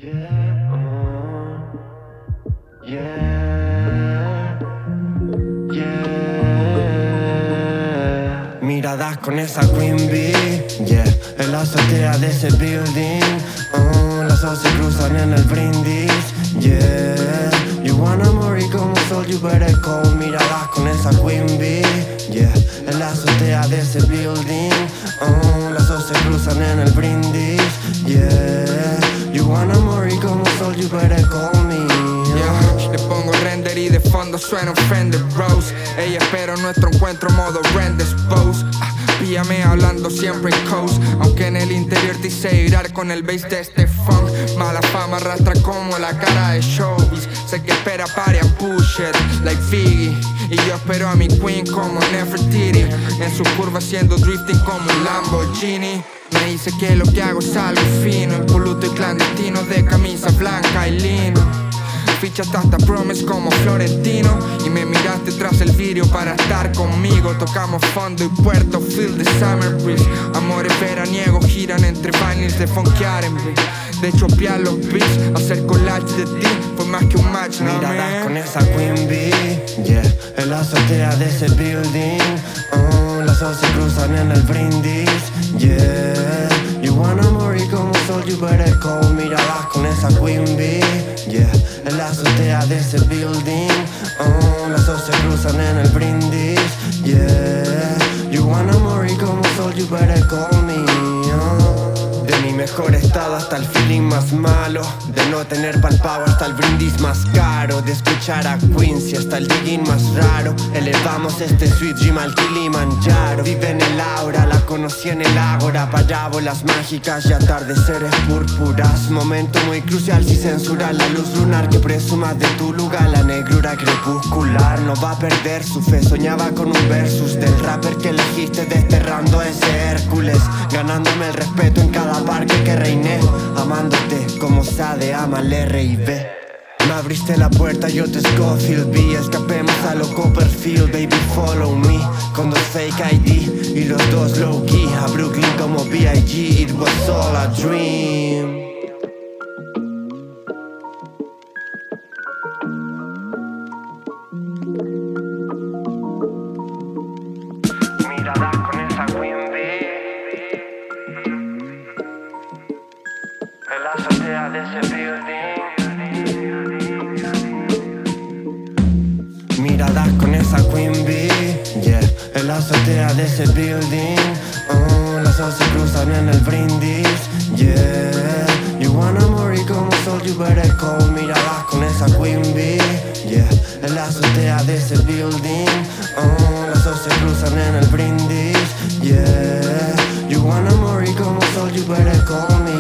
Yeah, yeah, yeah. Miradas con esa Queen Bee, yeah. En la azotea de ese building, las dos se cruzan en el brindis, yeah. You wanna morir como sol, you better call. Miradas con esa Queen Bee, yeah. En la azotea de ese building, las dos se cruzan en el brindis, yeah. You wanna morir como sol, you better call me. Yeah, le pongo render y de fondo suena un Fender Rose. Ella espera nuestro encuentro modo render pose. Píllame hablando siempre en coast, aunque en el interior te hice vibrar con el bass de este funk. Mala fama arrastra como la cara de showbiz. Sé que espera para push it like Figgy, y yo espero a mi queen como Nefertiti, en su curva haciendo drifting como un Lamborghini. Me dice que lo que hago es algo fino, impoluto y clandestino, de camisa blanca y lino. Fichaste hasta promise como Florentino, y me miraste tras el vidrio para estar conmigo. Tocamos fondo y puerto, feel the summer breeze. Amores veraniegos giran entre vinyls de funky R&B. De chopear los beats, hacer collage de ti fue más que un match, no Miradas con esa Queen Bee, yeah. En la azotea de ese building, las dos se cruzan en el brindis, yeah. You wanna morir como sol, you better call. Miradas con esa Queen Bee, yeah. En la azotea de ese building, las dos se cruzan en el brindis, yeah. You wanna morir como sol, you better call me, De mi mejor estado hasta el feeling más malo, de no tener palpado hasta el brindis más caro, de escuchar a Quincy hasta el digging más raro. Elevamos este sweet dream al Kilimanjaro. Vive en el aura, la conocí en el ágora. Parábolas mágicas y atardeceres púrpuras. Momento muy crucial si censurar la luz lunar que presuma de tu lugar. La negrura crepuscular no va a perder su fe. Soñaba con un versus del rapper que elegiste, desterrando a ese Hércules, ganándome el respeto en cada parque que reiné, amándote como Sade ama el R&B. Me abriste la puerta, yo te Scofield vi. Escapemos a lo Copperfield, baby follow me. Con dos fake ID y los dos low key. A Brooklyn como B.I.G. It was all a dream. Miradas con esa Queen Bee, en la azotea de ese building. Miradas con esa Queen Bee, yeah. En la azotea de ese building, las dos se cruzan en el brindis, yeah. You wanna morir como sol, you better call. Miradas con esa Queen Bee, yeah. En la azotea de ese building, las dos se cruzan en el brindis, yeah. You wanna morir como sol, you better call me.